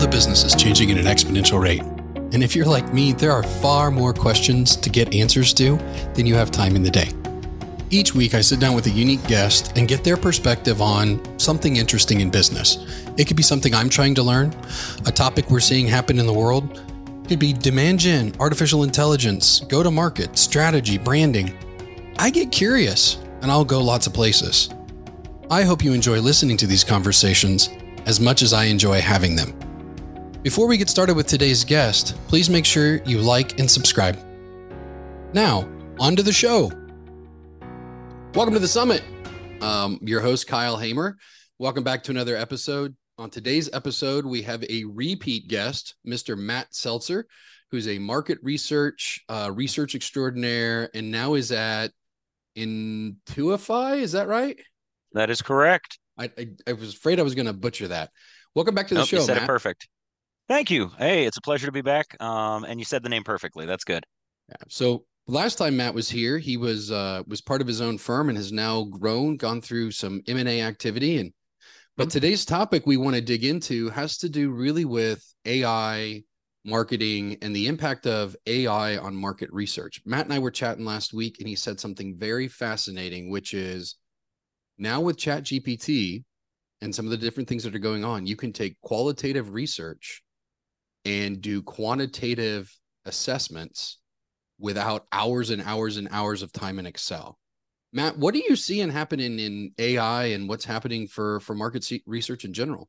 of business is changing at an exponential rate. And if you're like me, there are far more questions to get answers to than you have time in the day. Each week, I sit down with a unique guest and get their perspective on something interesting in business. It could be something I'm trying to learn, a topic we're seeing happen in the world. It could be demand gen, artificial intelligence, go-to-market, strategy, branding. I get curious, and I'll go lots of places. I hope you enjoy listening to these conversations as much as I enjoy having them. Before we get started with today's guest, please make sure you like and subscribe. Now, on to the show. Welcome to the summit. Your host, Kyle Hamer. Welcome back to another episode. On today's episode, we have a repeat guest, Mr. Matt Seltzer, who's a market research extraordinaire, and now is at Intuify. Is that right? That is correct. I was afraid I was going to butcher that. Welcome back to the show, You said Matt. it perfect. Thank you. Hey, it's a pleasure to be back. And you said the name perfectly. That's good. Yeah. So last time Matt was here, he was part of his own firm and has now gone through some M&A activity. But today's topic we want to dig into has to do really with AI marketing and the impact of AI on market research. Matt and I were chatting last week, and he said something very fascinating, which is now with ChatGPT and some of the different things that are going on, you can take qualitative research and do quantitative assessments without hours and hours and hours of time in Excel. Matt, what are you seeing happening in AI and what's happening for market research in general?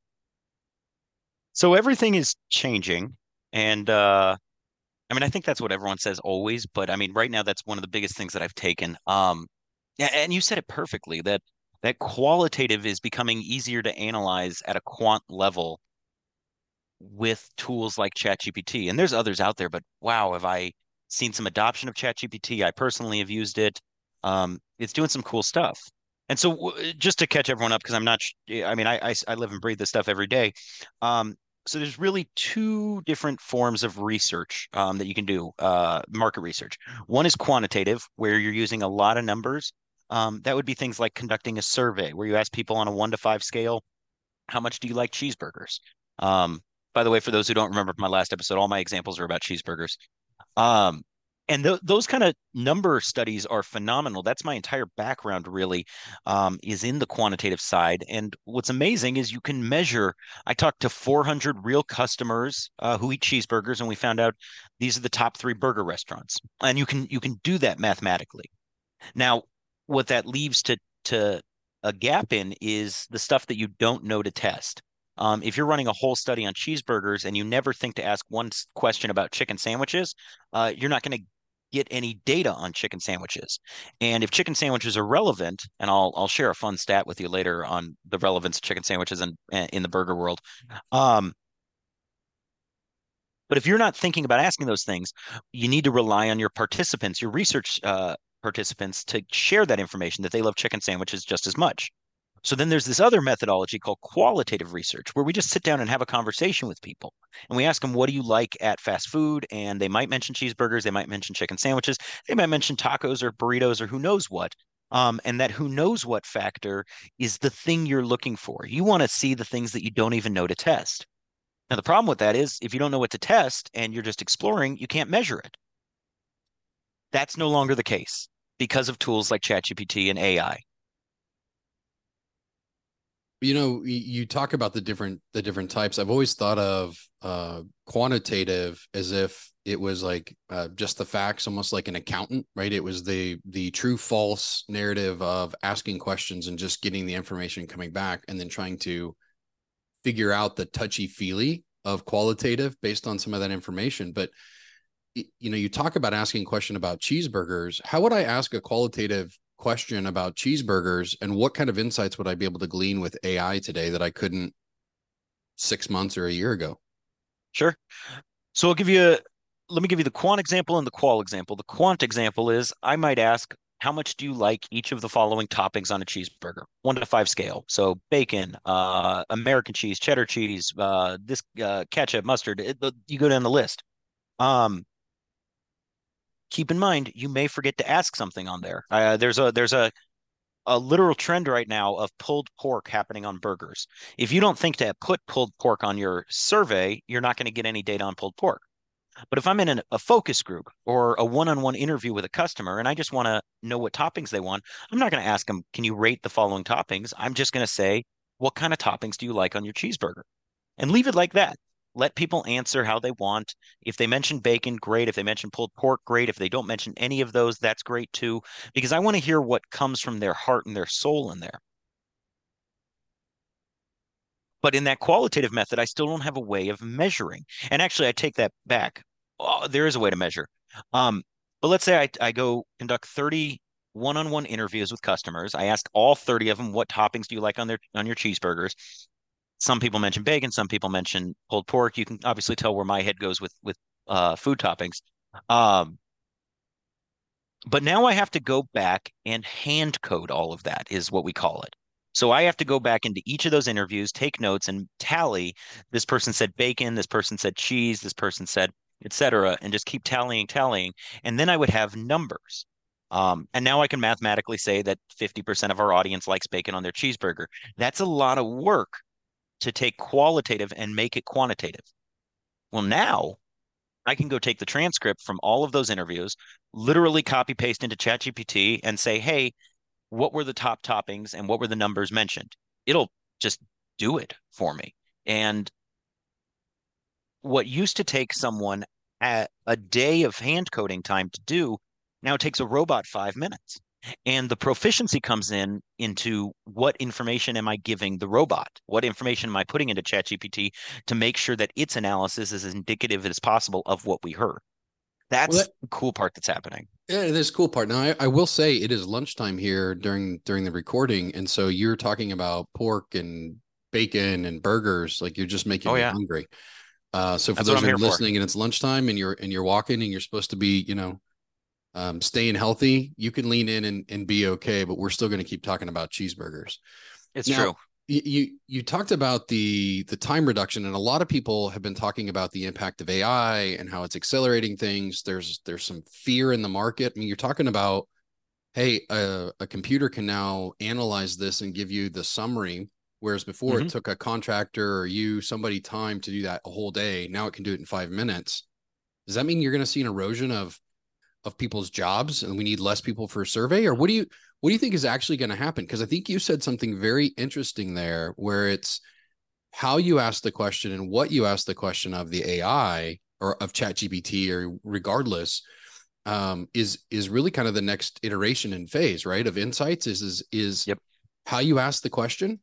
So everything is changing. And I think that's what everyone says always. But I mean, right now, that's one of the biggest things that I've taken. And you said it perfectly, that qualitative is becoming easier to analyze at a quant level with tools like ChatGPT. And there's others out there, but wow, have I seen some adoption of ChatGPT? I personally have used it. It's doing some cool stuff. And so just to catch everyone up, because I live and breathe this stuff every day. So there's really two different forms of research that you can do, market research. One is quantitative, where you're using a lot of numbers. That would be things like conducting a survey where you ask people on a 1 to 5 scale, how much do you like cheeseburgers? By the way, for those who don't remember from my last episode, all my examples are about cheeseburgers. And those kind of number studies are phenomenal. That's my entire background, really, is in the quantitative side. And what's amazing is you can measure. I talked to 400 real customers who eat cheeseburgers, and we found out these are the top 3 burger restaurants. And you can do that mathematically. Now, what that leaves to a gap in is the stuff that you don't know to test. If you're running a whole study on cheeseburgers and you never think to ask one question about chicken sandwiches, you're not going to get any data on chicken sandwiches. And if chicken sandwiches are relevant, and I'll share a fun stat with you later on the relevance of chicken sandwiches in the burger world. But if you're not thinking about asking those things, you need to rely on your participants, your research participants, to share that information that they love chicken sandwiches just as much. So then there's this other methodology called qualitative research, where we just sit down and have a conversation with people. And we ask them, what do you like at fast food? And they might mention cheeseburgers. They might mention chicken sandwiches. They might mention tacos or burritos or who knows what. And that who knows what factor is the thing you're looking for. You want to see the things that you don't even know to test. Now, the problem with that is if you don't know what to test and you're just exploring, you can't measure it. That's no longer the case because of tools like ChatGPT and AI. You talk about the different types. I've always thought of quantitative as if it was like just the facts, almost like an accountant, right? It was the true false narrative of asking questions and just getting the information coming back and then trying to figure out the touchy-feely of qualitative based on some of that information. But you talk about asking a question about cheeseburgers. How would I ask a qualitative question about cheeseburgers, and what kind of insights would I be able to glean with AI today that I couldn't 6 months or a year ago? Sure. So let me give you the quant example and the qual example. The quant example is I might ask, how much do you like each of the following toppings on a cheeseburger? 1 to 5 scale. So bacon, American cheese, cheddar cheese, ketchup, mustard. You go down the list. Keep in mind, you may forget to ask something on there. There's a a literal trend right now of pulled pork happening on burgers. If you don't think to put pulled pork on your survey, you're not going to get any data on pulled pork. But if I'm in a focus group or a one-on-one interview with a customer and I just want to know what toppings they want, I'm not going to ask them, can you rate the following toppings? I'm just going to say, what kind of toppings do you like on your cheeseburger? And leave it like that. Let people answer how they want. If they mention bacon, great. If they mention pulled pork, great. If they don't mention any of those, that's great too, because I want to hear what comes from their heart and their soul in there. But in that qualitative method, I still don't have a way of measuring. And actually, I take that back. Oh, there is a way to measure. Um, but let's say I go conduct 30 one-on-one interviews with customers. I ask all 30 of them, what toppings do you like on your cheeseburgers? Some people mention bacon, some people mention pulled pork. You can obviously tell where my head goes with food toppings. Um, but now I have to go back and hand code all of that, is what we call it. So I have to go back into each of those interviews, take notes, and tally. This person said bacon, this person said cheese, this person said, et cetera, and just keep tallying. And then I would have numbers. And now I can mathematically say that 50% of our audience likes bacon on their cheeseburger. That's a lot of work to take qualitative and make it quantitative. Well, now I can go take the transcript from all of those interviews, literally copy paste into ChatGPT and say, hey, what were the top toppings and what were the numbers mentioned? It'll just do it for me. And what used to take someone a day of hand coding time to do now takes a robot 5 minutes. And the proficiency comes into what information am I giving the robot? What information am I putting into ChatGPT to make sure that its analysis is as indicative as possible of what we heard? Well, That's that, the cool part that's happening. yeah, this cool part. Now, I will say it is lunchtime here during the recording, and so you're talking about pork and bacon and burgers, like you're just making Oh me yeah, hungry. So for that's what those I'm that are here for. listening and it's lunchtime and you're walking and you're supposed to be, staying healthy, you can lean in and be okay, but we're still going to keep talking about cheeseburgers. It's Now, true. you talked about the time reduction, and a lot of people have been talking about the impact of AI and how it's accelerating things. There's some fear in the market. I mean, you're talking about, hey, a computer can now analyze this and give you the summary, whereas before it Hmm. took a contractor or somebody time to do that a whole day. Now it can do it in 5 minutes. Does that mean you're going to see an erosion of people's jobs and we need less people for a survey, or what do you think is actually going to happen? Because I think you said something very interesting there where it's how you ask the question and what you ask the question of the AI or of ChatGPT or regardless, is really kind of the next iteration and phase, right, of insights is Yep. how you ask the question.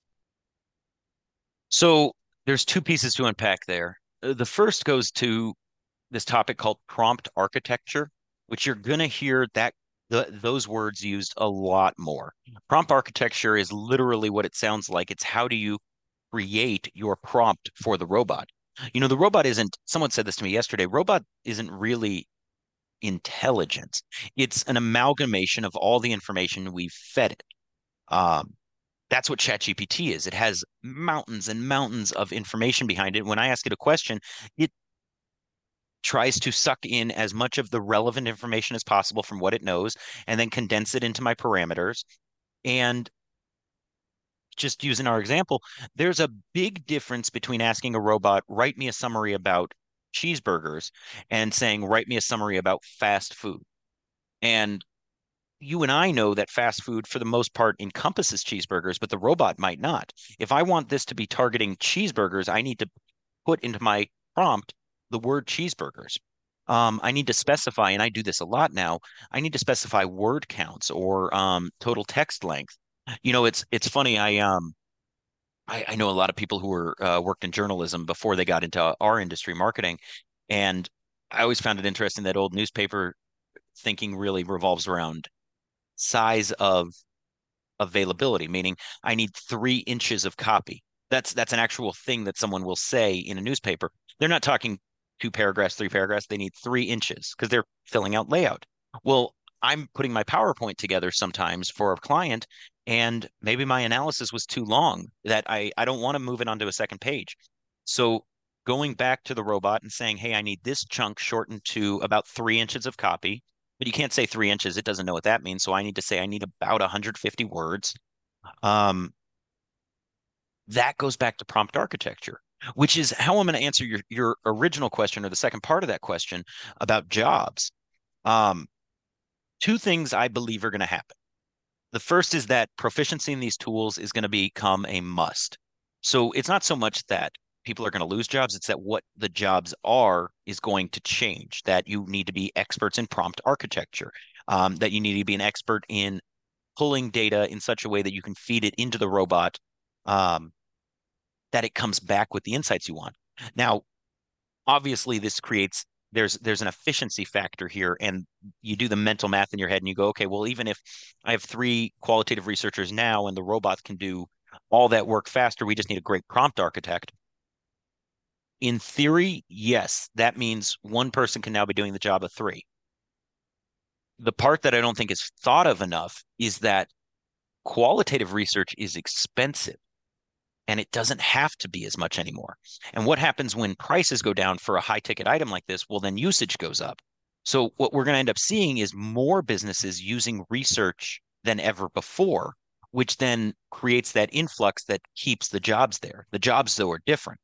So there's two pieces to unpack there. The first goes to this topic called prompt architecture, which you're going to hear those words used a lot more. Prompt architecture is literally what it sounds like. It's how do you create your prompt for the robot? The robot isn't, someone said this to me yesterday, robot isn't really intelligence. It's an amalgamation of all the information we've fed it. Um, that's what ChatGPT is. It has mountains and mountains of information behind it. When I ask it a question, it tries to suck in as much of the relevant information as possible from what it knows and then condense it into my parameters. And just using our example, there's a big difference between asking a robot, write me a summary about cheeseburgers, and saying, write me a summary about fast food. And you and I know that fast food, for the most part, encompasses cheeseburgers, but the robot might not. If I want this to be targeting cheeseburgers, I need to put into my prompt the word cheeseburgers. I need to specify, and I do this a lot now. I need to specify word counts or total text length. It's funny. I know a lot of people who were worked in journalism before they got into our industry, marketing, and I always found it interesting that old newspaper thinking really revolves around size of availability, meaning I need 3 inches of copy. That's an actual thing that someone will say in a newspaper. They're not talking 2 paragraphs, 3 paragraphs. They need 3 inches because they're filling out layout. Well, I'm putting my PowerPoint together sometimes for a client, and maybe my analysis was too long that I don't want to move it onto a second page. So going back to the robot and saying, hey, I need this chunk shortened to about 3 inches of copy. but you can't say 3 inches. It doesn't know what that means. So I need to say I need about 150 words. Um, that goes back to prompt architecture, which is how I'm going to answer your original question or the second part of that question about jobs. Um, Two things I believe are going to happen. The first is that proficiency in these tools is going to become a must. So it's not so much that people are going to lose jobs, it's that what the jobs are is going to change, that you need to be experts in prompt architecture, that you need to be an expert in pulling data in such a way that you can feed it into the robot, um, that it comes back with the insights you want. Now, obviously, this creates there's an efficiency factor here, and you do the mental math in your head and you go, okay, well, even if I have three qualitative researchers now and the robots can do all that work faster, we just need a great prompt architect. In theory, yes, that means one person can now be doing the job of three. The part that I don't think is thought of enough is that qualitative research is expensive and it doesn't have to be as much anymore. And what happens when prices go down for a high ticket item like this? Well, then usage goes up. So what we're going to end up seeing is more businesses using research than ever before, which then creates that influx that keeps the jobs there. The jobs, though, are different.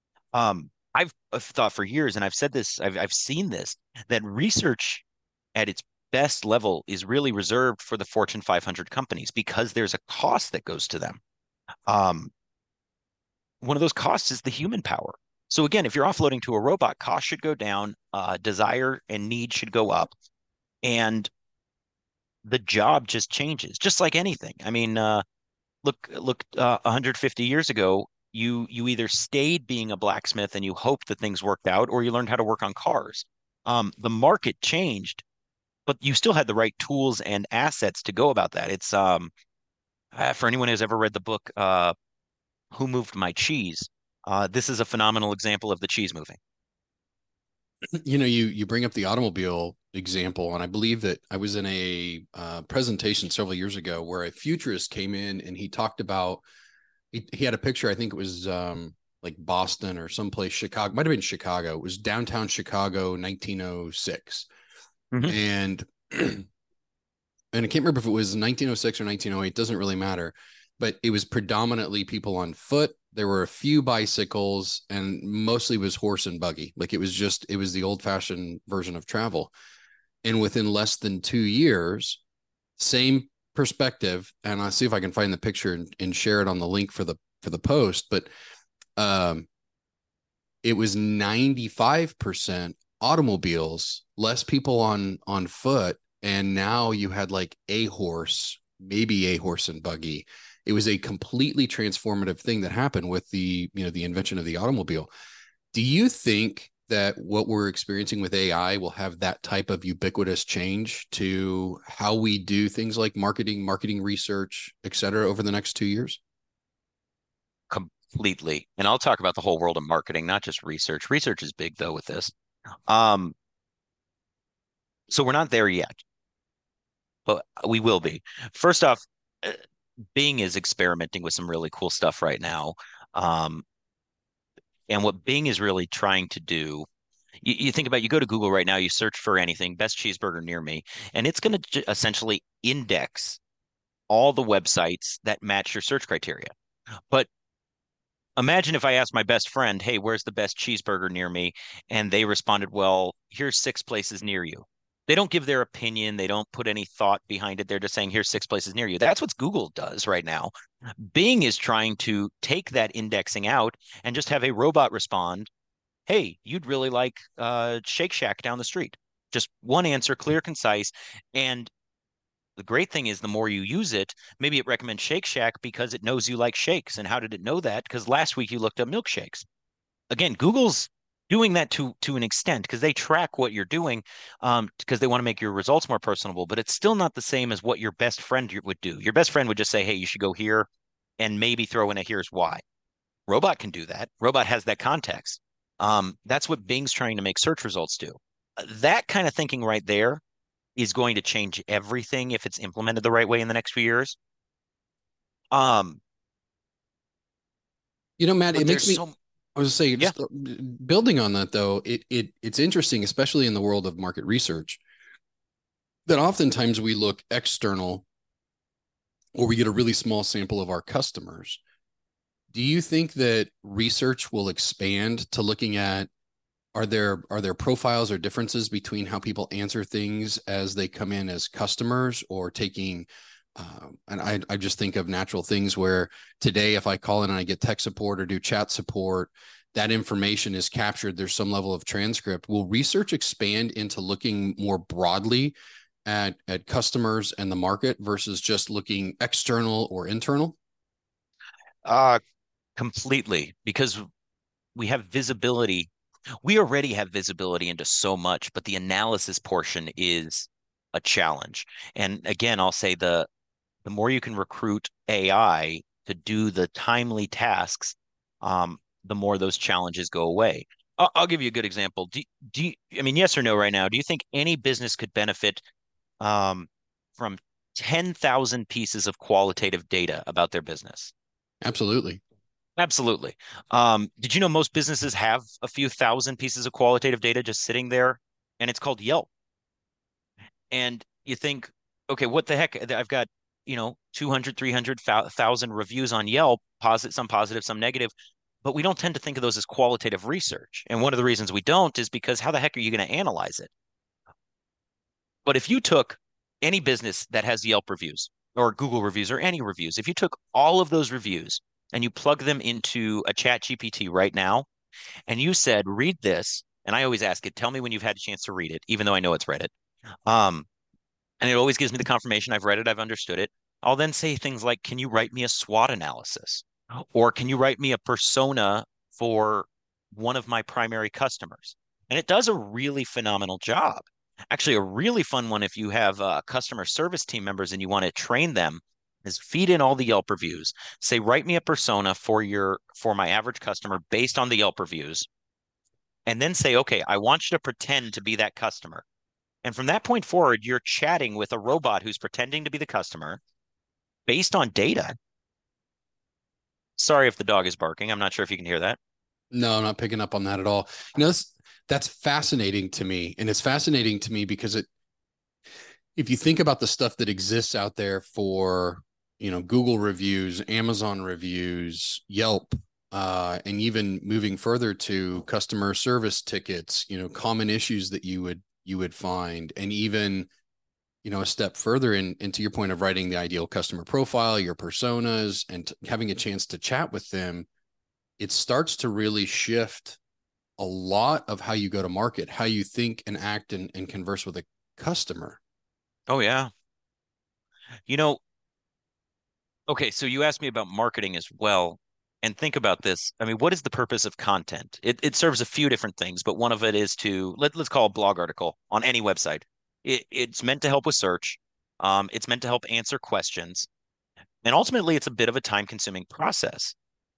I've thought for years, and I've said this, I've seen this, that research at its best level is really reserved for the Fortune 500 companies because there's a cost that goes to them. Um, One of those costs is the human power. So again, if you're offloading to a robot, cost should go down, desire and need should go up, and the job just changes, just like anything. I mean, look, 150 years ago, you either stayed being a blacksmith and you hoped that things worked out, or you learned how to work on cars. The market changed, but you still had the right tools and assets to go about that. It's for anyone who's ever read the book Who Moved My Cheese? This is a phenomenal example of the cheese moving. You bring up the automobile example, and I believe that I was in a presentation several years ago where a futurist came in and he talked about he had a picture. I think it was like Boston or someplace, Chicago, might have been Chicago. It was downtown Chicago, 1906, Hmm. and and I can't remember if it was 1906 or 1908. Doesn't really matter, but it was predominantly people on foot. There were a few bicycles, and mostly was horse and buggy. Like it was the old fashioned version of travel. And within less than 2 years, same perspective. And I'll see if I can find the picture and share it on the link for the post. But um, it was 95% automobiles, less people on foot, and now you had like a horse, maybe a horse and buggy. It was a completely transformative thing that happened with the invention of the automobile. Do you think that what we're experiencing with AI will have that type of ubiquitous change to how we do things like marketing research, et cetera, over the next 2 years? Completely. And I'll talk about the whole world of marketing, not just research. Research is big though with this. Um, so we're not there yet, but we will be. First off, uh, Bing is experimenting with some really cool stuff right now. Um, and what Bing is really trying to do, you think about, you go to Google right now, you search for anything, best cheeseburger near me, and it's going to essentially index all the websites that match your search criteria. But imagine if I asked my best friend, hey, where's the best cheeseburger near me? And they responded, well, here's 6 places near you. They don't give their opinion. They don't put any thought behind it. They're just saying, here's 6 places near you. That's what Google does right now. Bing is trying to take that indexing out and just have a robot respond, hey, you'd really like Shake Shack down the street. Just one answer, clear, concise. And the great thing is the more you use it, maybe it recommends Shake Shack because it knows you like shakes. And how did it know that? Because last week you looked up milkshakes. Again, Google's doing that to an extent because they track what you're doing, because they want to make your results more personable, but it's still not the same as what your best friend would do. Your best friend would just say, hey, you should go here and maybe throw in a here's why. Robot can do that. Robot has that context. That's what Bing's trying to make search results do. That kind of thinking right there is going to change everything if it's implemented the right way in the next few years. Um, Matt, it but makes there's me. so I was saying, yeah, just building on that though, it's interesting, especially in the world of market research. that oftentimes we look external or we get a really small sample of our customers. Do you think that research will expand to looking at are there profiles or differences between how people answer things as they come in as customers or taking and I just think of natural things where today if I call in and I get tech support or do chat support, that information is captured. There's some level of transcript. Will research expand into looking more broadly at customers and the market versus just looking external or internal? Uh, Completely, because we have visibility. We already have visibility into so much, but the analysis portion is a challenge. And again, I'll say the more you can recruit AI to do the timely tasks, the more those challenges go away. I'll give you a good example. I mean, yes or no right now, do you think any business could benefit um, from 10,000 pieces of qualitative data about their business? Absolutely. Absolutely. Did you know most businesses have a few thousand pieces of qualitative data just sitting there, and it's called Yelp? And you think, okay, what the heck? I've got, 200, 300,000 reviews on Yelp, some positive, some negative, but we don't tend to think of those as qualitative research. And one of the reasons we don't is because how the heck are you going to analyze it? But if you took any business that has Yelp reviews or Google reviews or any reviews, if you took all of those reviews and you plug them into a chat GPT right now, and you said, read this, and I always ask it, tell me when you've had a chance to read it, even though I know it's read it. Um, and it always gives me the confirmation I've read it, I've understood it. I'll then say things like, can you write me a SWOT analysis? Or can you write me a persona for one of my primary customers? And it does a really phenomenal job. Actually, a really fun one if you have customer service team members and you want to train them is feed in all the Yelp reviews. Say, write me a persona for my average customer based on the Yelp reviews, and then say, okay, I want you to pretend to be that customer. And from that point forward, you're chatting with a robot who's pretending to be the customer based on data. Sorry if the dog is barking. I'm not sure if you can hear that. No, I'm not picking up on that at all. That's fascinating to me. And it's fascinating to me because if you think about the stuff that exists out there for, Google reviews, Amazon reviews, Yelp, and even moving further to customer service tickets, common issues that you would find, and even, a step further into your point of writing the ideal customer profile, your personas, and having a chance to chat with them, it starts to really shift a lot of how you go to market, how you think and act and converse with a customer. Oh, yeah. You know, okay, so you asked me about marketing as well. And think about this. I mean, what is the purpose of content? It serves a few different things, but one of it is let's call a blog article on any website. It's meant to help with search. It's meant to help answer questions. And ultimately, it's a bit of a time-consuming process.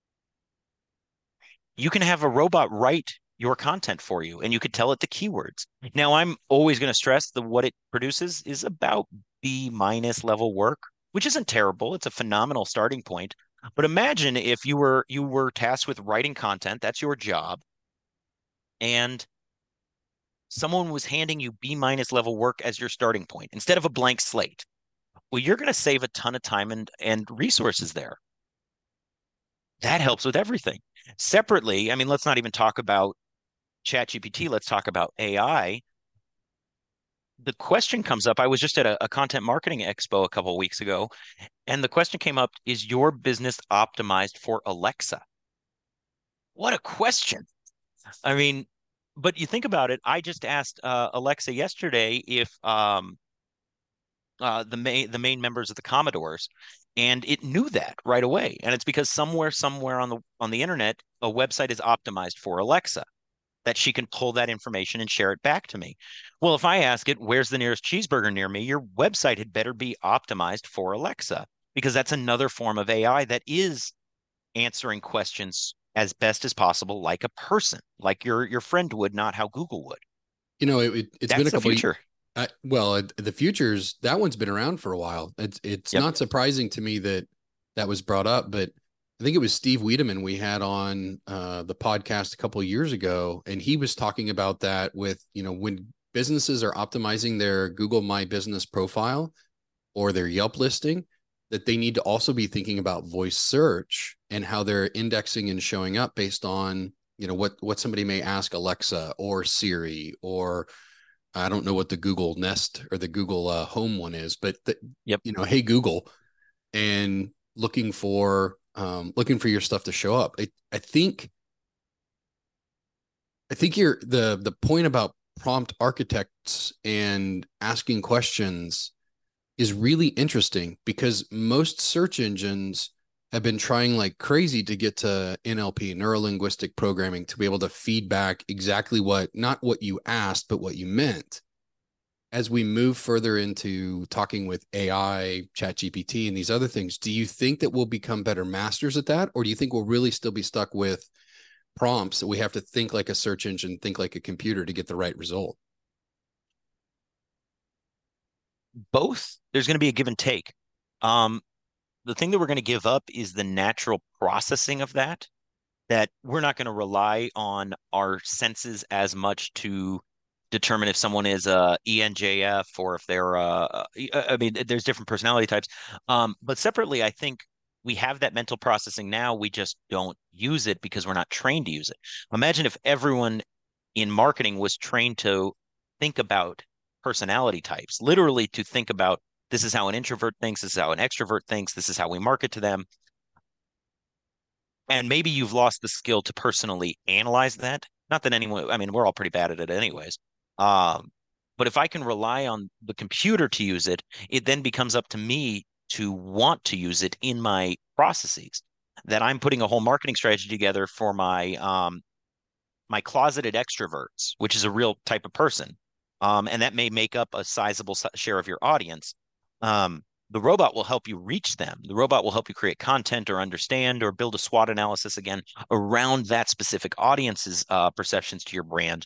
You can have a robot write your content for you, and you could tell it the keywords. Now, I'm always going to stress that what it produces is about B minus level work, which isn't terrible. It's a phenomenal starting point. But imagine if you were tasked with writing content, that's your job, and someone was handing you B minus level work as your starting point instead of a blank slate. Well, you're going to save a ton of time and resources there. That helps with everything. Separately, I mean, let's not even talk about ChatGPT. Let's talk about AI. The question comes up. I was just at a content marketing expo a couple of weeks ago, and the question came up, is your business optimized for Alexa? What a question. I mean, but you think about it, I just asked Alexa yesterday if the main members of the Commodores, and it knew that right away. And it's because somewhere on the internet, a website is optimized for Alexa, that she can pull that information and share it back to me. Well, if I ask it, where's the nearest cheeseburger near me? Your website had better be optimized for Alexa, because that's another form of AI that is answering questions as best as possible, like a person, like your friend would, not how Google would. It's been That's a the couple of, future. the futures, that one's been around for a while. It's Yep. not surprising to me that that was brought up, but I think it was Steve Wiedemann we had on the podcast a couple of years ago, and he was talking about that with, when businesses are optimizing their Google My Business profile or their Yelp listing, that they need to also be thinking about voice search and how they're indexing and showing up based on, what somebody may ask Alexa or Siri, or I don't know what the Google Nest or the Google Home one is, but Yep. hey Google, and looking for your stuff to show up. I think you're the point about prompt architects and asking questions is really interesting, because most search engines have been trying like crazy to get to NLP, neuro linguistic programming, to be able to feedback exactly not what you asked, but what you meant. As we move further into talking with AI, ChatGPT, and these other things, do you think that we'll become better masters at that? Or do you think we'll really still be stuck with prompts that we have to think like a search engine, think like a computer to get the right result? Both. There's going to be a give and take. Um, the thing that we're going to give up is the natural processing of that we're not going to rely on our senses as much to determine if someone is a ENJF or if they're I mean, there's different personality types. But separately, I think we have that mental processing now. We just don't use it because we're not trained to use it. Imagine if everyone in marketing was trained to think about personality types, literally to think about, this is how an introvert thinks, this is how an extrovert thinks, this is how we market to them. And maybe you've lost the skill to personally analyze that. Not that anyone, I mean, we're all pretty bad at it anyways. Um, but if I can rely on the computer to use it, it then becomes up to me to want to use it in my processes. That I'm putting a whole marketing strategy together for my closeted extroverts, which is a real type of person. And that may make up a sizable share of your audience. The robot will help you reach them. The robot will help you create content or understand or build a SWOT analysis again around that specific audience's perceptions to your brand.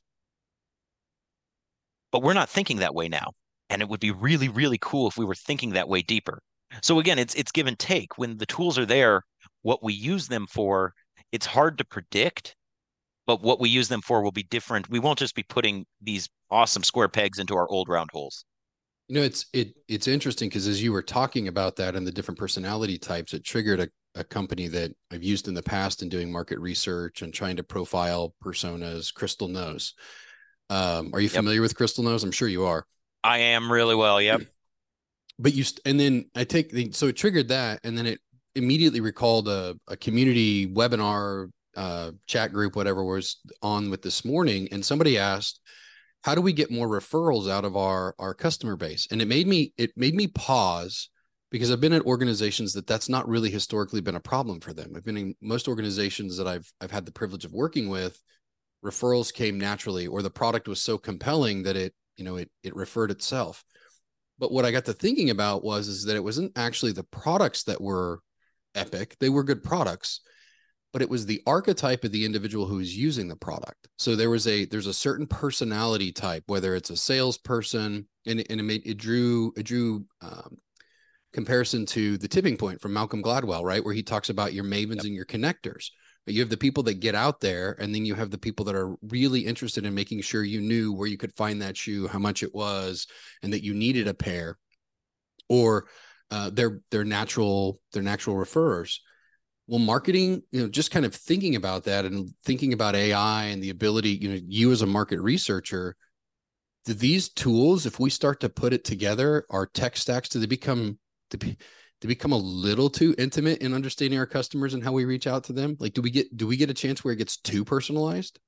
But we're not thinking that way now. And it would be really, really cool if we were thinking that way deeper. So again, it's give and take. When the tools are there, what we use them for, it's hard to predict, but what we use them for will be different. We won't just be putting these awesome square pegs into our old round holes. It's interesting because as you were talking about that and the different personality types, it triggered a company that I've used in the past in doing market research and trying to profile personas, Crystal Nose. Are you Yep. familiar with Crystal Nose? I'm sure you are. I am really well. Yep. But and then so it triggered that, and then it immediately recalled a community webinar, chat group, whatever was on with this morning, and somebody asked, how do we get more referrals out of our customer base? And it made me pause, because I've been at organizations that's not really historically been a problem for them. I've been in most organizations that I've had the privilege of working with. Referrals came naturally, or the product was so compelling that it referred itself. But what I got to thinking about is that it wasn't actually the products that were epic. They were good products, but it was the archetype of the individual who is using the product. So there's a certain personality type, whether it's a salesperson, and it drew comparison to The Tipping Point from Malcolm Gladwell, right, where he talks about your mavens Yep. and your connectors. But you have the people that get out there, and then you have the people that are really interested in making sure you knew where you could find that shoe, how much it was, and that you needed a pair, or they're natural referrers. Well, marketing, just kind of thinking about that and thinking about AI and the ability, you as a market researcher, do these tools, if we start to put it together, our tech stacks, do they become to become a little too intimate in understanding our customers and how we reach out to them? Like, do we get a chance where it gets too personalized?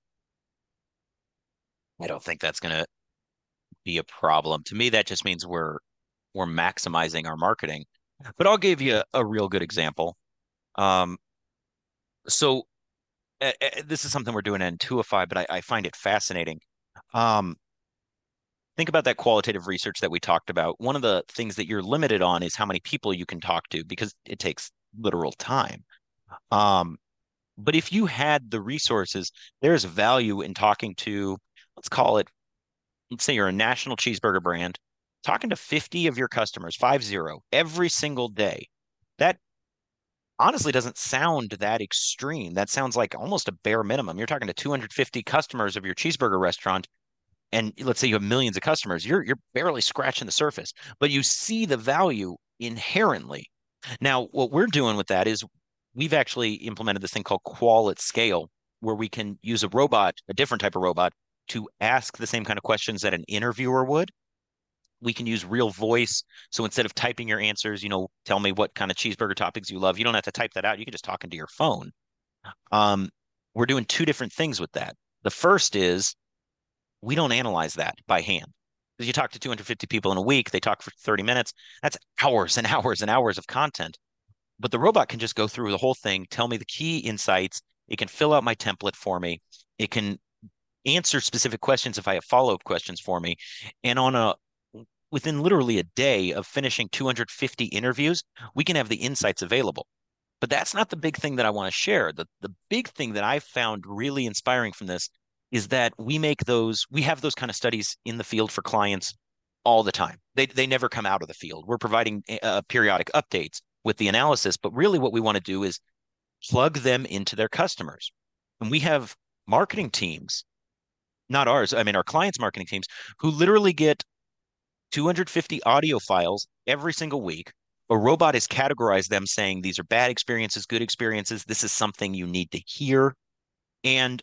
I don't think that's going to be a problem. To me, that just means we're maximizing our marketing. But I'll give you a real good example. Um, so this is something we're doing at Intuify, but I find it fascinating. Um, think about that qualitative research that we talked about. One of the things that you're limited on is how many people you can talk to because it takes literal time. Um, but if you had the resources, there's value in talking to, let's call it, let's say you're a national cheeseburger brand, talking to 50 of your customers, 50, every single day. That honestly doesn't sound that extreme. That sounds like almost a bare minimum. You're talking to 250 customers of your cheeseburger restaurant and let's say you have millions of customers, you're barely scratching the surface, but you see the value inherently. Now, what we're doing with that is we've actually implemented this thing called Qual at Scale, where we can use a robot, a different type of robot, to ask the same kind of questions that an interviewer would. We can use real voice. So instead of typing your answers, tell me what kind of cheeseburger toppings you love, you don't have to type that out. You can just talk into your phone. Um, we're doing two different things with that. The first is we don't analyze that by hand. Because you talk to 250 people in a week, they talk for 30 minutes. That's hours and hours and hours of content. But the robot can just go through the whole thing, tell me the key insights. It can fill out my template for me. It can answer specific questions if I have follow-up questions for me. And within literally a day of finishing 250 interviews, we can have the insights available. But that's not the big thing that I want to share. The big thing that I've found really inspiring from this is that we have those kind of studies in the field for clients all the time. They never come out of the field. We're providing periodic updates with the analysis, but really what we want to do is plug them into their customers. And we have marketing teams, not ours, I mean our clients' marketing teams, who literally get 250 audio files every single week. A robot has categorized them saying these are bad experiences, good experiences. This is something you need to hear. And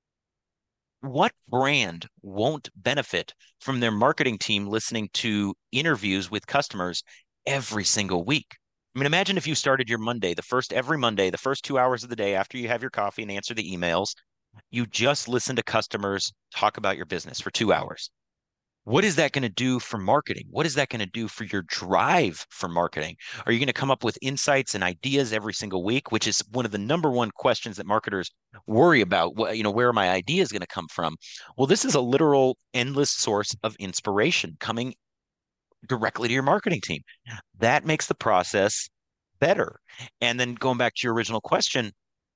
what brand won't benefit from their marketing team listening to interviews with customers every single week? I mean, imagine if you started your Monday, every Monday, the first 2 hours of the day after you have your coffee and answer the emails, you just listen to customers talk about your business for 2 hours. What is that going to do for marketing? What is that going to do for your drive for marketing? Are you going to come up with insights and ideas every single week, which is one of the number one questions that marketers worry about? Where are my ideas going to come from? Well, this is a literal endless source of inspiration coming directly to your marketing team. That makes the process better. And then going back to your original question,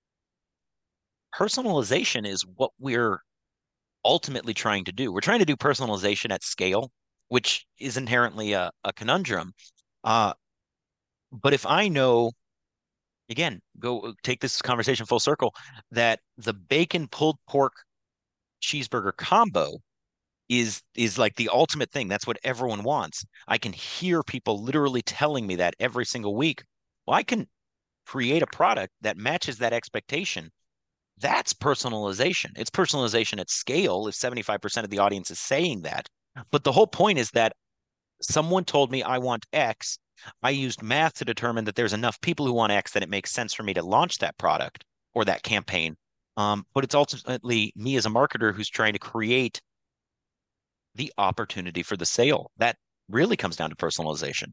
personalization is what we're ultimately trying to do. We're trying to do personalization at scale, which is inherently a conundrum. Uh, but if I know, again, go take this conversation full circle, that the bacon pulled pork cheeseburger combo is like the ultimate thing. That's what everyone wants. I can hear people literally telling me that every single week. Well, I can create a product that matches that expectation. That's personalization. It's personalization at scale if 75% of the audience is saying that. But the whole point is that someone told me I want X. I used math to determine that there's enough people who want X that it makes sense for me to launch that product or that campaign. But it's ultimately me as a marketer who's trying to create the opportunity for the sale. That really comes down to personalization.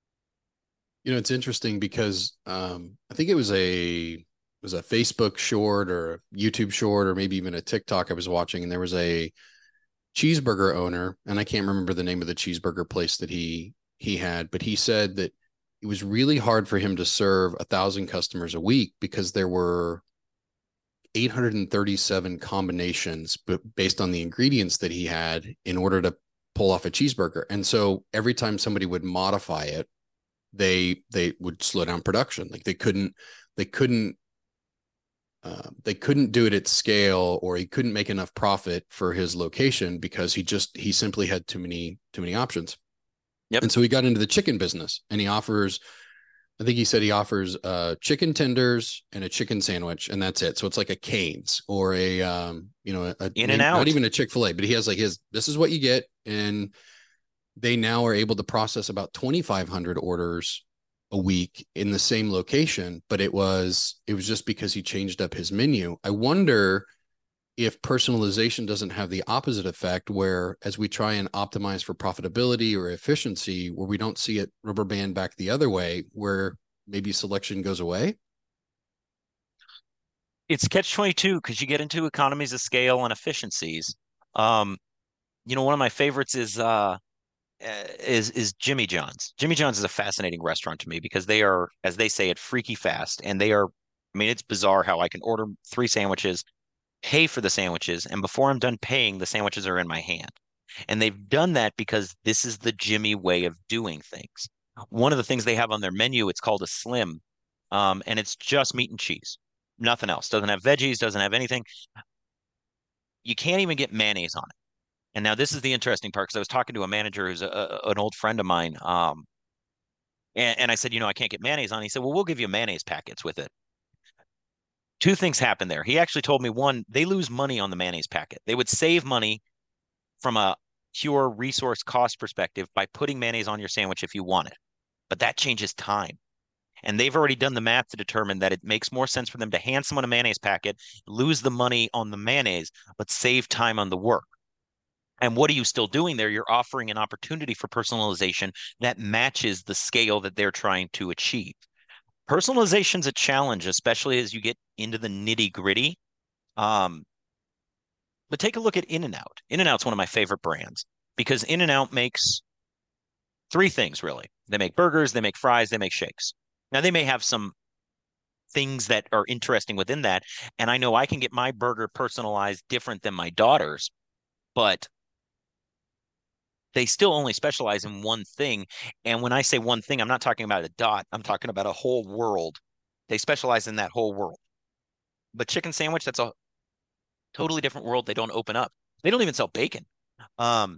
It's interesting because I think it was a Facebook short or a YouTube short or maybe even a TikTok I was watching, and there was a cheeseburger owner, and I can't remember the name of the cheeseburger place that he had, but he said that it was really hard for him to serve 1,000 customers a week because there were 837 combinations, but based on the ingredients that he had in order to pull off a cheeseburger. And so every time somebody would modify it, they would slow down production. Like they couldn't do it at scale, or he couldn't make enough profit for his location because he simply had too many options. Yep. And so he got into the chicken business, and I think he said he offers chicken tenders and a chicken sandwich, and that's it. So it's like a Cane's or In and not out. even a Chick-fil-A, but he has like this is what you get. And they now are able to process about 2,500 orders a week in the same location, but it was just because he changed up his menu. I wonder if personalization doesn't have the opposite effect, where as we try and optimize for profitability or efficiency, where we don't see it rubber band back the other way, where maybe selection goes away. It's catch 22 because you get into economies of scale and efficiencies. Um, one of my favorites is Jimmy John's. Jimmy John's is a fascinating restaurant to me because they are, as they say it, freaky fast. And they are, I mean, it's bizarre how I can order 3 sandwiches, pay for the sandwiches, and before I'm done paying, the sandwiches are in my hand. And they've done that because this is the Jimmy way of doing things. One of the things they have on their menu, it's called a slim, and it's just meat and cheese, nothing else. Doesn't have veggies, doesn't have anything. You can't even get mayonnaise on it. And now this is the interesting part because I was talking to a manager who's an old friend of mine. And I said, I can't get mayonnaise on. He said, well, we'll give you mayonnaise packets with it. Two things happened there. He actually told me one, they lose money on the mayonnaise packet. They would save money from a pure resource cost perspective by putting mayonnaise on your sandwich if you want it. But that changes time. And they've already done the math to determine that it makes more sense for them to hand someone a mayonnaise packet, lose the money on the mayonnaise, but save time on the work. And what are you still doing there? You're offering an opportunity for personalization that matches the scale that they're trying to achieve. Personalization is a challenge, especially as you get into the nitty gritty. Um, but take a look at In-N-Out. In-N-Out's one of my favorite brands because In-N-Out makes three things really. They make burgers, they make fries, they make shakes. Now they may have some things that are interesting within that, and I know I can get my burger personalized different than my daughter's, but they still only specialize in one thing. And when I say one thing, I'm not talking about a dot, I'm talking about a whole world. They specialize in that whole world. But chicken sandwich, that's a totally different world. They don't open up. They don't even sell bacon. Um,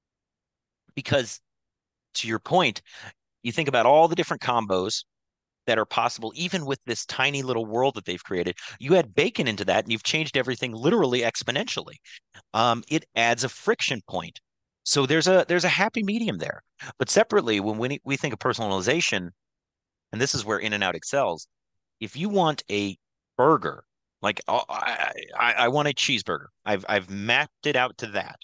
because to your point, you think about all the different combos that are possible, even with this tiny little world that they've created. You add bacon into that, and you've changed everything literally exponentially. It adds a friction point. So there's a happy medium there. But separately, when we think of personalization, and this is where In-N-Out excels, if you want a burger, like I want a cheeseburger, I've mapped it out to that.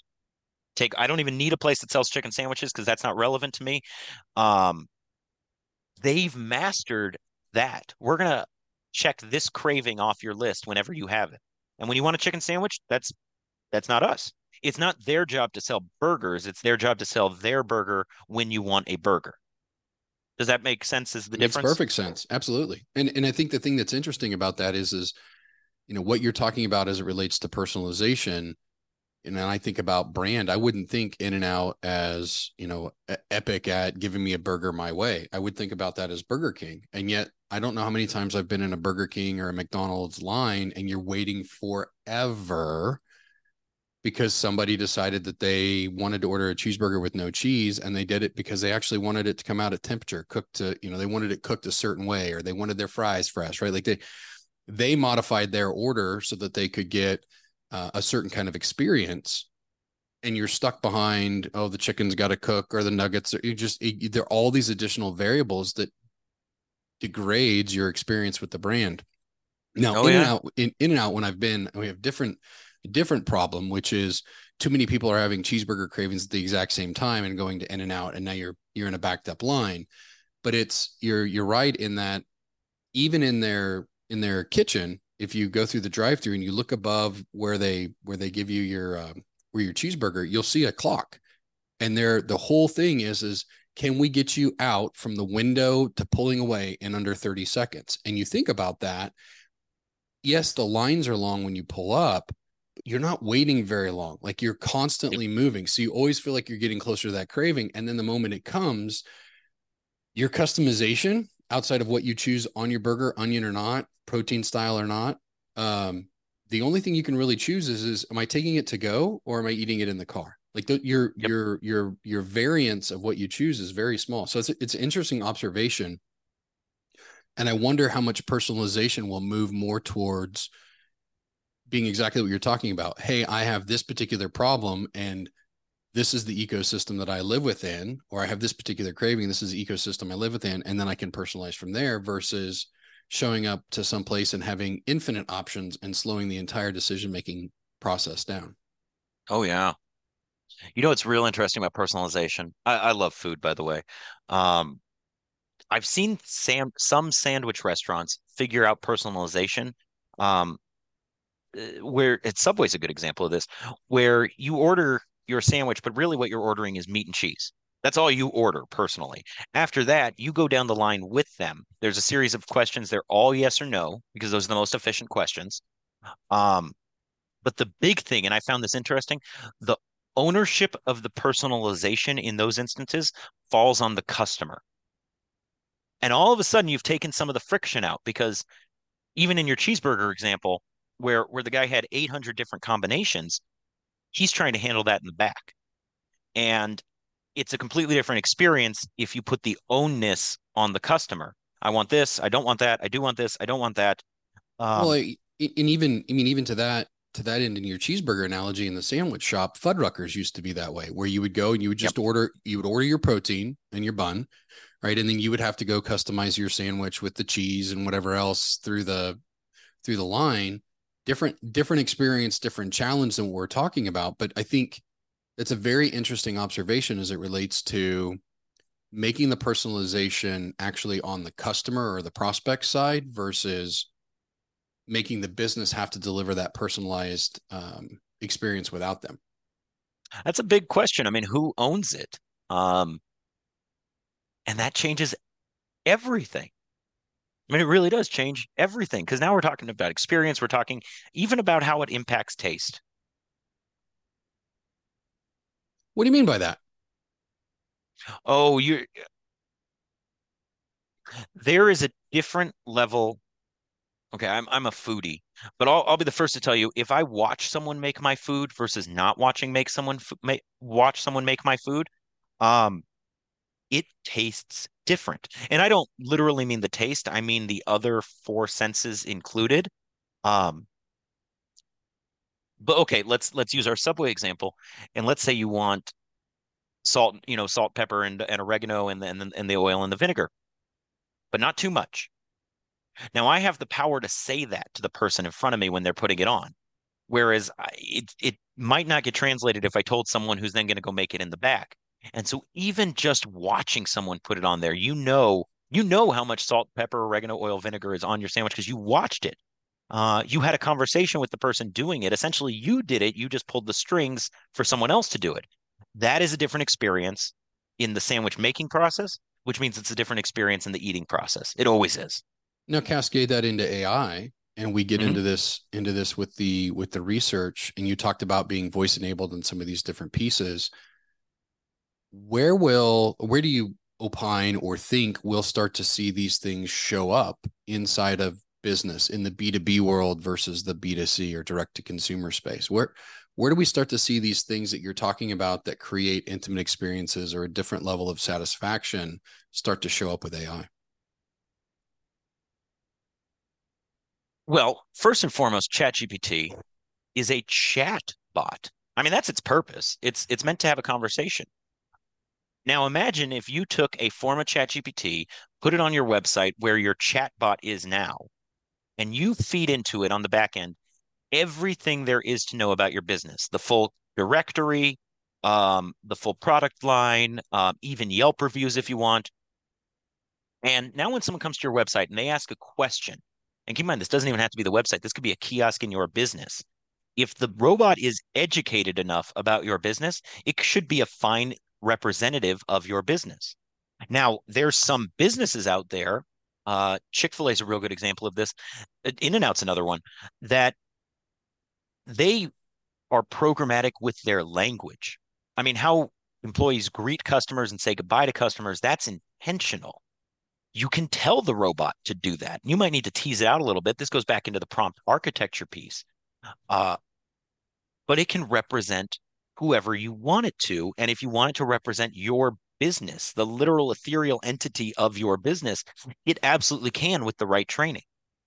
I don't even need a place that sells chicken sandwiches because that's not relevant to me. Um, they've mastered that. We're gonna check this craving off your list whenever you have it. And when you want a chicken sandwich, that's not us. It's not their job to sell burgers. It's their job to sell their burger when you want a burger. Does that make sense? Is the Makes difference? perfect sense. Absolutely. And I think the thing that's interesting about that is what you're talking about as it relates to personalization. And then I think about brand. I wouldn't think In-N-Out as, epic at giving me a burger my way. I would think about that as Burger King. And yet I don't know how many times I've been in a Burger King or a McDonald's line and you're waiting forever because somebody decided that they wanted to order a cheeseburger with no cheese, and they did it because they actually wanted it to come out at temperature, cooked to, they wanted it cooked a certain way, or they wanted their fries fresh, right? Like they modified their order so that they could get a certain kind of experience. And you're stuck behind, oh, the chicken's got to cook, or the nuggets, there are all these additional variables that degrades your experience with the brand. Now, Oh yeah. In-N-Out, when I've been, we have different problem, which is too many people are having cheeseburger cravings at the exact same time and going to In-N-Out, and now you're in a backed up line. But you're right in that even in their kitchen, if you go through the drive-through and you look above where they give you your cheeseburger, you'll see a clock, and the whole thing is can we get you out from the window to pulling away in under 30 seconds? And you think about that. Yes, the lines are long when you pull up, but you're not waiting very long. Like you're constantly moving. So you always feel like you're getting closer to that craving. And then the moment it comes, your customization outside of what you choose on your burger, onion or not, protein style or not, the only thing you can really choose is am I taking it to go or am I eating it in the car? Like Yep. your variance of what you choose is very small. So it's an interesting observation. And I wonder how much personalization will move more towards being exactly what you're talking about. Hey, I have this particular problem and this is the ecosystem that I live within, or I have this particular craving. This is the ecosystem I live within. And then I can personalize from there versus showing up to some place and having infinite options and slowing the entire decision-making process down. Oh yeah. What's real interesting about personalization? I love food, by the way. Um, I've seen some sandwich restaurants figure out personalization. Um, where at Subway's a good example of this, where you order your sandwich, but really what you're ordering is meat and cheese. That's all you order personally. After that, you go down the line with them. There's a series of questions. They're all yes or no, because those are the most efficient questions. Um, but the big thing, and I found this interesting, the ownership of the personalization in those instances falls on the customer. And all of a sudden, you've taken some of the friction out because even in your cheeseburger example, where the guy had 800 different combinations, He's trying to handle that in the back. And it's a completely different experience if you put the ownness on the customer. I want this. I don't want that. I do want this. I don't want that. Well, Um, and even I mean, even to that end in your cheeseburger analogy in the sandwich shop, Fuddruckers used to be that way, where you would go and you would yep. just order your protein and your bun, right? And then you would have to go customize your sandwich with the cheese and whatever else through the line. Different experience, different challenge than what we're talking about. But I think it's a very interesting observation as it relates to making the personalization actually on the customer or the prospect side versus making the business have to deliver that personalized experience without them. That's a big question. I mean, who owns it? Um, and that changes everything. I mean, it really does change everything because now we're talking about experience. We're talking even about how it impacts taste. What do you mean by that? Oh, there is a different level. Okay, I'm a foodie, but I'll be the first to tell you if I watch someone make my food versus not watching watch someone make my food, um, it tastes different. And I don't literally mean the taste, I mean the other four senses included. Um, but okay, let's use our Subway example, and let's say you want salt, salt, pepper, and oregano, and the oil and the vinegar, but not too much. Now I have the power to say that to the person in front of me when they're putting it on. Whereas it might not get translated if I told someone who's then going to go make it in the back. And so even just watching someone put it on there, you know how much salt, pepper, oregano, oil, vinegar is on your sandwich because you watched it. You had a conversation with the person doing it. Essentially, you did it. You just pulled the strings for someone else to do it. That is a different experience in the sandwich making process, which means it's a different experience in the eating process. It always is. Now cascade that into AI, and we get Hmm. into this with the research, and you talked about being voice enabled in some of these different pieces. Where do you opine or think we'll start to see these things show up inside of business in the B2B world versus the B2C or direct to consumer space? Where do we start to see these things that you're talking about that create intimate experiences or a different level of satisfaction start to show up with AI? Well, first and foremost, ChatGPT is a chat bot. I mean, that's its purpose. It's meant to have a conversation. Now imagine if you took a form of ChatGPT, put it on your website where your chat bot is now, and you feed into it on the back end everything there is to know about your business, the full directory, the full product line, even Yelp reviews if you want. And now when someone comes to your website and they ask a question, and keep in mind, this doesn't even have to be the website, this could be a kiosk in your business. If the robot is educated enough about your business, it should be a fine representative of your business. Now, there's some businesses out there. Chick-fil-A is a real good example of this. In-N-Out's another one that they are programmatic with their language. I mean, how employees greet customers and say goodbye to customers, that's intentional. You can tell the robot to do that. You might need to tease it out a little bit. This goes back into the prompt architecture piece. Uh, but it can represent whoever you want it to. And if you want it to represent your business, the literal ethereal entity of your business, it absolutely can with the right training.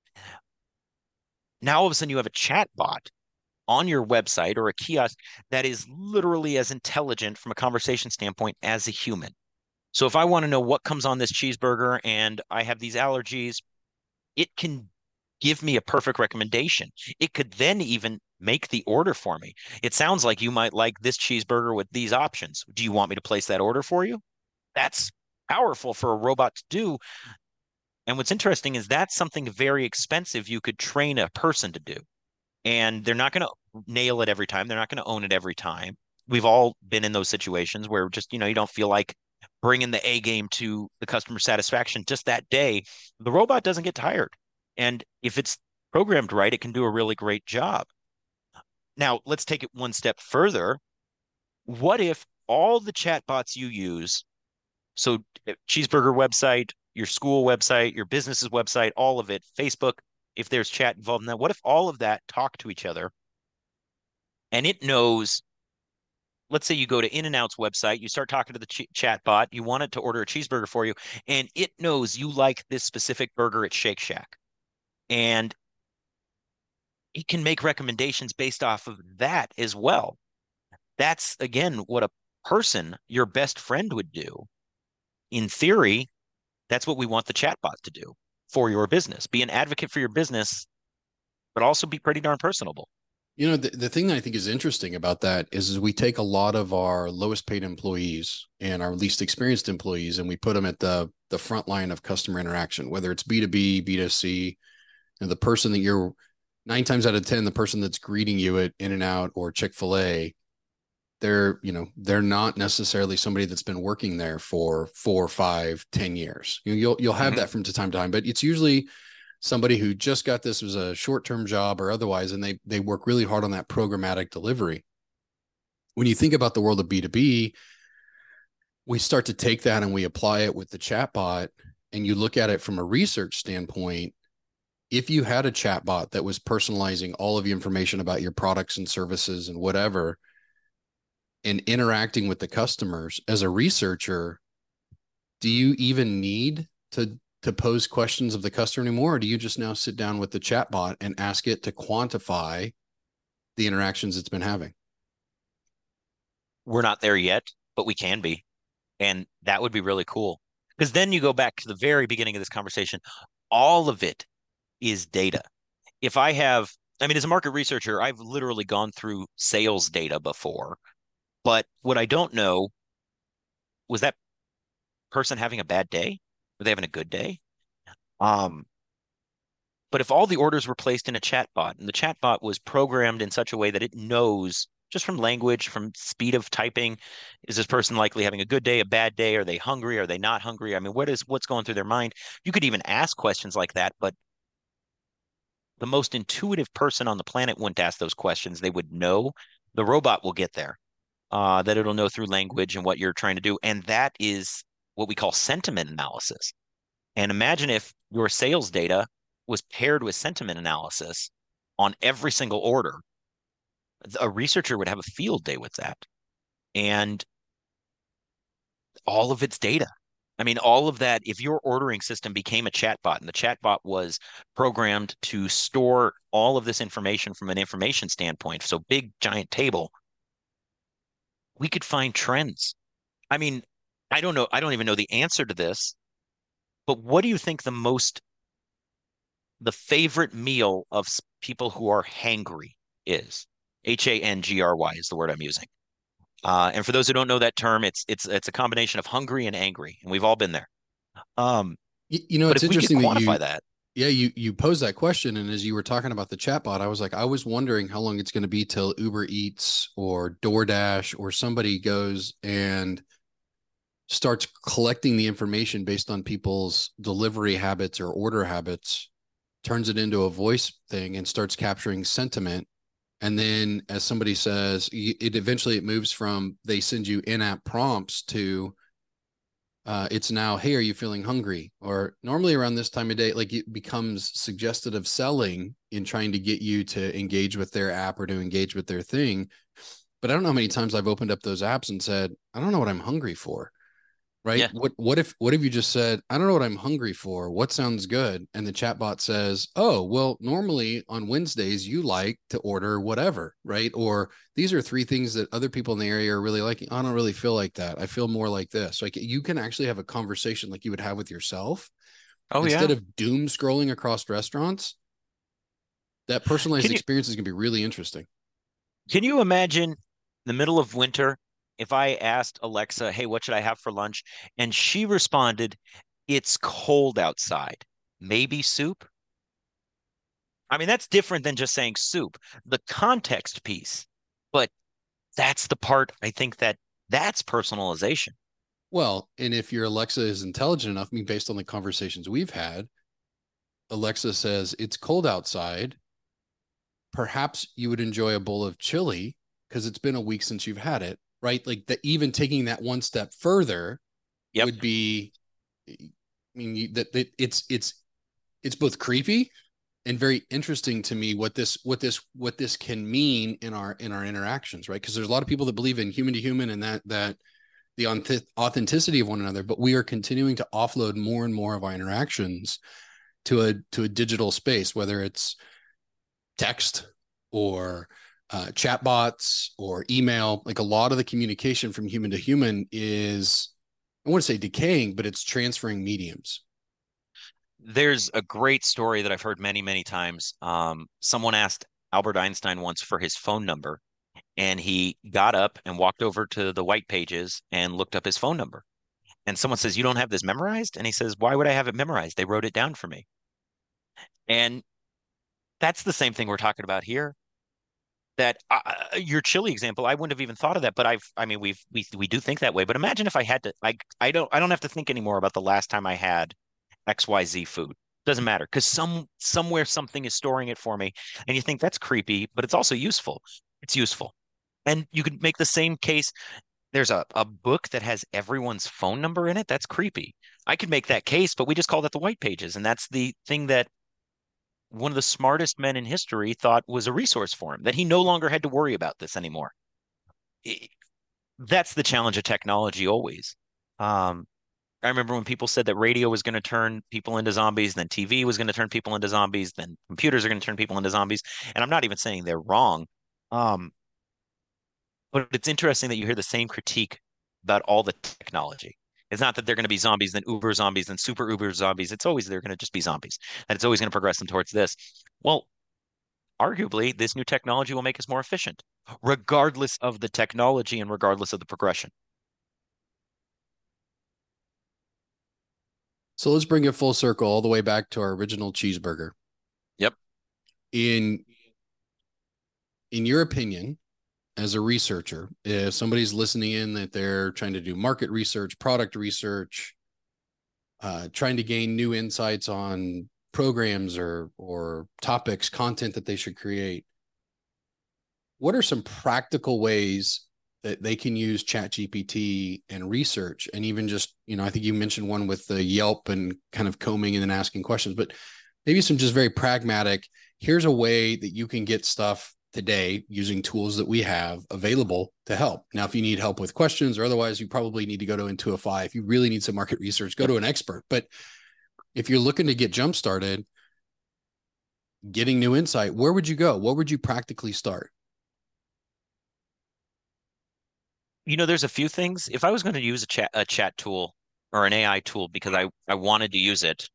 Now, all of a sudden, you have a chat bot on your website or a kiosk that is literally as intelligent from a conversation standpoint as a human. So if I want to know what comes on this cheeseburger and I have these allergies, it can give me a perfect recommendation. It could then even make the order for me. It sounds like you might like this cheeseburger with these options. Do you want me to place that order for you? That's powerful for a robot to do. And what's interesting is that's something very expensive you could train a person to do. And they're not going to nail it every time. They're not going to own it every time. We've all been in those situations where just, you don't feel like bringing the A game to the customer satisfaction just that day. The robot doesn't get tired. And if it's programmed right, it can do a really great job. Now, let's take it one step further. What if all the chatbots you use, so cheeseburger website, your school website, your business's website, all of it, Facebook, if there's chat involved in that, what if all of that talk to each other and it knows let's say you go to In-N-Out's website, you start talking to the chat bot, you want it to order a cheeseburger for you, and it knows you like this specific burger at Shake Shack. And it can make recommendations based off of that as well. That's again what a person, your best friend, would do. In theory, that's what we want the chatbot to do for your business. Be an advocate for your business, but also be pretty darn personable. The thing that I think is interesting about that is we take a lot of our lowest paid employees and our least experienced employees, and we put them at the front line of customer interaction, whether it's B2B, B2C, and the person that you're 9 times out of 10, the person that's greeting you at In-N-Out or Chick-fil-A, they're not necessarily somebody that's been working there for 4, 5, 10 years. You'll have Mm-hmm. that from time to time, but it's usually somebody who just got this as a short-term job or otherwise, and they work really hard on that programmatic delivery. When you think about the world of B2B, we start to take that and we apply it with the chatbot, and you look at it from a research standpoint. If you had a chatbot that was personalizing all of the information about your products and services and whatever, and interacting with the customers as a researcher, do you even need to pose questions of the customer anymore? Or do you just now sit down with the chatbot and ask it to quantify the interactions it's been having? We're not there yet, but we can be. And that would be really cool. Because then you go back to the very beginning of this conversation. All of it is data. If I have, I mean, as a market researcher, I've literally gone through sales data before. But what I don't know, was that person having a bad day? Were they having a good day? Um, but if all the orders were placed in a chatbot and the chatbot was programmed in such a way that it knows just from language, from speed of typing, is this person likely having a good day, a bad day? Are they hungry? Are they not hungry? I mean, what's going through their mind? You could even ask questions like that, but the most intuitive person on the planet wouldn't ask those questions. They would know. The robot will get there, that it'll know through language and what you're trying to do. And that is what we call sentiment analysis. And imagine if your sales data was paired with sentiment analysis on every single order. A researcher would have a field day with that. And all of its data. I mean, all of that, if your ordering system became a chatbot and the chatbot was programmed to store all of this information from an information standpoint, so big giant table, we could find trends. I mean, I don't know. I don't even know the answer to this, but what do you think the favorite meal of people who are hangry is? Hangry is the word I'm using. And for those who don't know that term, it's a combination of hungry and angry, and we've all been there. Um, but It's if we could interesting that quantify that, you posed that question, and as you were talking about the chatbot, I was like, I was wondering how long it's going to be till Uber Eats or DoorDash or somebody goes and starts collecting the information based on people's delivery habits or order habits, turns it into a voice thing and starts capturing sentiment. And then, as somebody says, it moves from they send you in-app prompts to it's now, hey, are you feeling hungry? Or normally around this time of day, like it becomes suggestive selling in trying to get you to engage with their app or to engage with their thing. But I don't know how many times I've opened up those apps and said, I don't know what I'm hungry for. Right? yeah. What if you just said, I don't know what I'm hungry for. What sounds good? And the chatbot says, oh, well, normally on Wednesdays you like to order whatever, right? Or these are 3 things that other people in the area are really liking. I don't really feel like that. I feel more like this. Like you can actually have a conversation like you would have with yourself Oh instead yeah. of doom scrolling across restaurants. That personalized Can you experience is going to be really interesting. can you imagine the middle of winter if I asked Alexa, "Hey, what should I have for lunch?" and she responded, "It's cold outside. Maybe soup?" I mean, that's different than just saying soup. The context piece, but that's the part I think that's personalization. Well, and if your Alexa is intelligent enough, I mean, based on the conversations we've had, Alexa says it's cold outside. Perhaps you would enjoy a bowl of chili because it's been a week since you've had it, right? Like that, even taking that one step further Yep. would be, I mean, that it's both creepy and very interesting to me what this can mean in our interactions, right? Because there's a lot of people that believe in human to human and that the authenticity of one another, but we are continuing to offload more and more of our interactions to a digital space, whether it's text or chatbots or email. Like a lot of the communication from human to human is, I want to say decaying, but it's transferring mediums. There's a great story that I've heard many, many times. Someone asked Albert Einstein once for his phone number, and he got up and walked over to the white pages and looked up his phone number. And someone says, "You don't have this memorized?" And he says, "Why would I have it memorized? They wrote it down for me." And that's the same thing we're talking about here. That your chili example, I wouldn't have even thought of that, but I mean, we do think that way. But imagine if I had to, I don't have to think anymore about the last time I had XYZ food. Doesn't matter because somewhere something is storing it for me. And you think that's creepy, but it's also useful. It's useful. And you could make the same case. There's a book that has everyone's phone number in it. That's creepy. I could make that case, but we just call that the white pages. And that's the thing that one of the smartest men in history thought was a resource for him, that he no longer had to worry about this anymore. I- That's the challenge of technology always. Um, I remember when people said that radio was going to turn people into zombies, then TV was going to turn people into zombies, then computers are going to turn people into zombies. And I'm not even saying they're wrong. Um, but it's interesting that you hear the same critique about all the technology. It's not that they're going to be zombies, then uber zombies, then super uber zombies. It's always they're going to just be zombies. And it's always going to progress them towards this. Well, arguably, this new technology will make us more efficient, regardless of the technology and regardless of the progression. So let's bring it full circle all the way back to our original cheeseburger. Yep. In your opinion, as a researcher, if somebody's listening in that they're trying to do market research, product research, trying to gain new insights on programs or topics, content that they should create, what are some practical ways that they can use ChatGPT and research? And even just, I think you mentioned one with the Yelp and kind of combing and then asking questions, but maybe some just very pragmatic, here's a way that you can get stuff today using tools that we have available to help. Now, if you need help with questions or otherwise, you probably need to go to Intuify. If you really need some market research, go to an expert. But if you're looking to get jump started, getting new insight, where would you go? What would you practically start? There's a few things. If I was going to use a chat tool or an AI tool because I wanted to use it,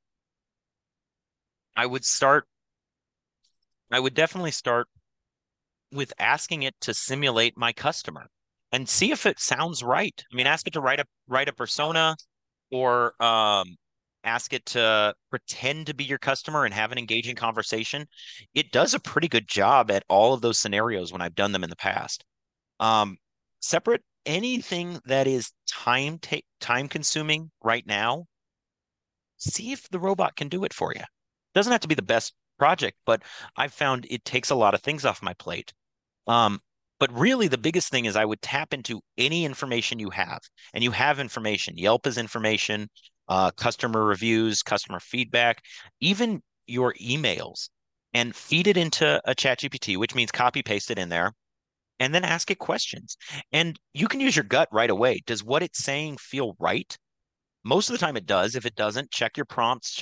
I would start, I would definitely start with asking it to simulate my customer and see if it sounds right. I mean, ask it to write a persona or ask it to pretend to be your customer and have an engaging conversation. It does a pretty good job at all of those scenarios when I've done them in the past. Um, Separate anything that is time consuming right now, see if the robot can do it for you. Doesn't have to be the best project, but I've found it takes a lot of things off my plate. Um, but really, the biggest thing is I would tap into any information you have, and you have information. Yelp is information, customer reviews, customer feedback, even your emails, and feed it into a ChatGPT, which means copy paste it in there, and then ask it questions. And you can use your gut right away. Does what it's saying feel right? Most of the time, it does. If it doesn't, check your prompts,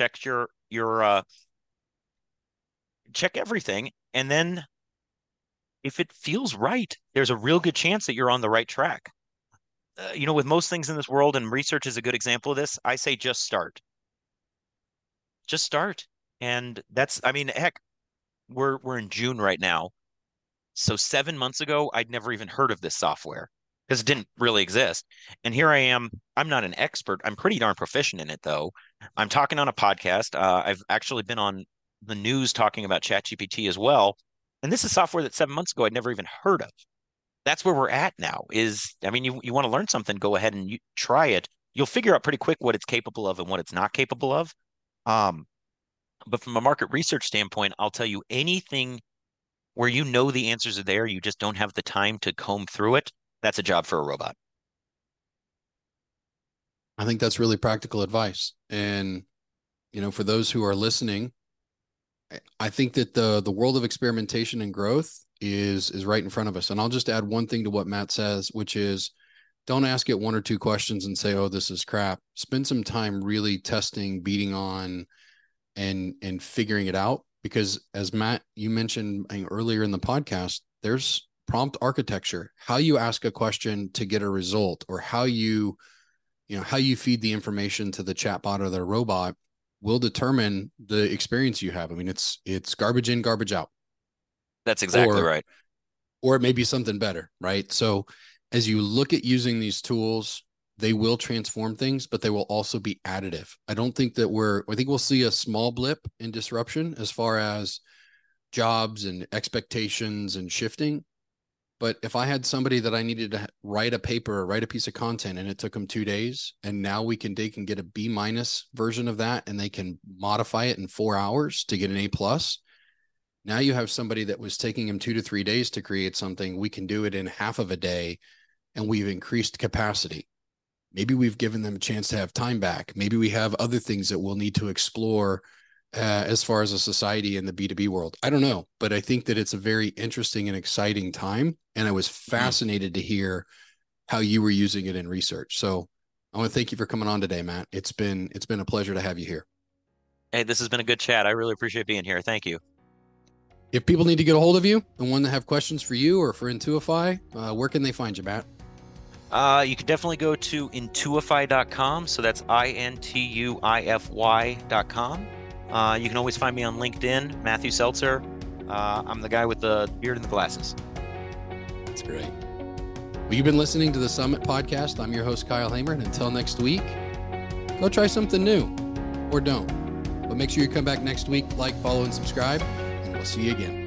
check everything, and then if it feels right, there's a real good chance that you're on the right track. With most things in this world, and research is a good example of this, I say just start. Just start. And I mean, heck, we're in June right now. So 7 months ago, I'd never even heard of this software because it didn't really exist. And here I am. I'm not an expert. I'm pretty darn proficient in it, though. I'm talking on a podcast. I've actually been on the news talking about ChatGPT as well. And this is software that 7 months ago I'd never even heard of. That's where we're at now. I mean, you want to learn something, go ahead and try it. You'll figure out pretty quick what it's capable of and what it's not capable of. Um, but from a market research standpoint, I'll tell you anything where the answers are there, you just don't have the time to comb through it. That's a job for a robot. I think that's really practical advice. And, for those who are listening, I think that the world of experimentation and growth is right in front of us. And I'll just add one thing to what Matt says, which is don't ask it one or two questions and say, oh, this is crap. Spend some time really testing, beating on, and figuring it out. Because as Matt, you mentioned earlier in the podcast, there's prompt architecture, how you ask a question to get a result, or how you feed the information to the chatbot or the robot will determine the experience you have. I mean, it's garbage in, garbage out. That's exactly right. Or it may be something better, right? So as you look at using these tools, they will transform things, but they will also be additive. I think we'll see a small blip in disruption as far as jobs and expectations and shifting. But if I had somebody that I needed to write a paper or write a piece of content and it took them 2 days, and now they can get a B- version of that, and they can modify it in 4 hours to get an A+. Now you have somebody that was taking them 2 to 3 days to create something. We can do it in half of a day, and we've increased capacity. Maybe we've given them a chance to have time back. Maybe we have other things that we'll need to explore as far as a society in the B2B world. I don't know, but I think that it's a very interesting and exciting time. And I was fascinated to hear how you were using it in research. So I want to thank you for coming on today, Matt. It's been a pleasure to have you here. Hey, this has been a good chat. I really appreciate being here. Thank you. If people need to get a hold of you and want to have questions for you or for Intuify, where can they find you, Matt? You can definitely go to intuify.com. So that's INTUIFY.com. You can always find me on LinkedIn, Matthew Seltzer. I'm the guy with the beard and the glasses. That's great. Well, you've been listening to the Summit Podcast. I'm your host, Kyle Hamer. And until next week, go try something new, or don't. But make sure you come back next week, like, follow, and subscribe, and we'll see you again.